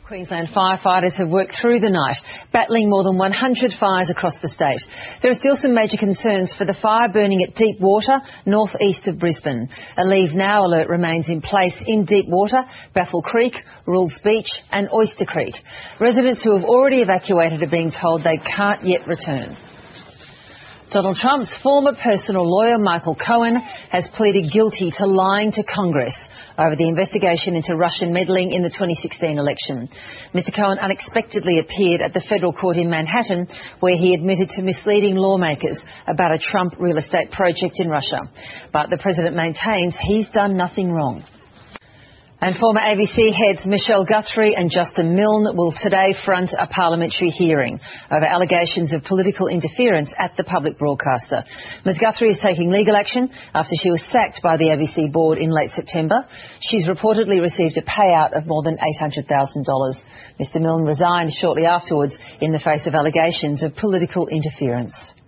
Queensland firefighters have worked through the night, battling more than 100 fires across the state. There are still some major concerns for the fire burning at Deepwater, north-east of Brisbane. A Leave Now alert remains in place in Deepwater, Baffle Creek, Rules Beach and Oyster Creek. Residents who have already evacuated are being told they can't yet return. Donald Trump's former personal lawyer, Michael Cohen, has pleaded guilty to lying to Congress over the investigation into Russian meddling in the 2016 election. Mr Cohen unexpectedly appeared at the federal court in Manhattan, where he admitted to misleading lawmakers about a Trump real estate project in Russia. But the president maintains he's done nothing wrong. And former ABC heads Michelle Guthrie and Justin Milne will today front a parliamentary hearing over allegations of political interference at the public broadcaster. Ms Guthrie is taking legal action after she was sacked by the ABC board in late September. She's reportedly received a payout of more than $800,000. Mr Milne resigned shortly afterwards in the face of allegations of political interference.